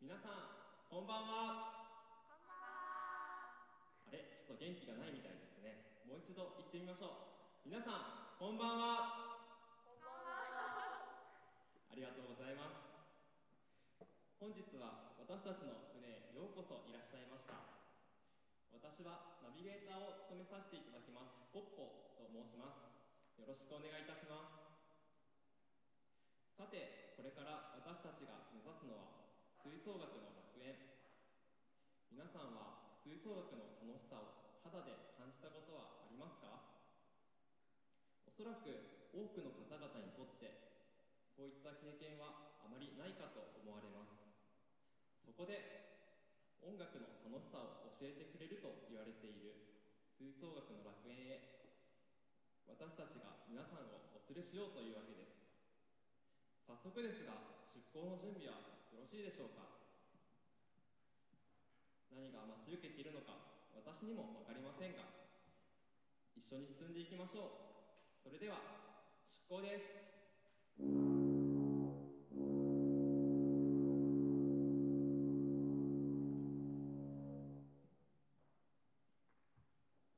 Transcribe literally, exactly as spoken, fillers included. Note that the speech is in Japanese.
皆さん、こんばんは。 こんばんは。 あれ、ちょっと元気がないみたいですね。もう一度言ってみましょう。皆さん、こんばんは。 こんばんは。 ありがとうございます。本日は私たちの船へようこそいらっしゃいました。私はナビゲーターを務めさせていただきます、ポッポと申します。よろしくお願いいたします。さて、これから私たちが目指すのは吹奏楽の楽園。皆さんは吹奏楽の楽しさを肌で感じたことはありますか？おそらく多くの方々にとってそういった経験はあまりないかと思われます。そこで音楽の楽しさを教えてくれると言われている吹奏楽の楽園へ私たちが皆さんをお連れしようというわけです。早速ですが、出航の準備はよろしいでしょうか？何が待ち受けているのか私にも分かりませんが、一緒に進んでいきましょう。それでは出航です。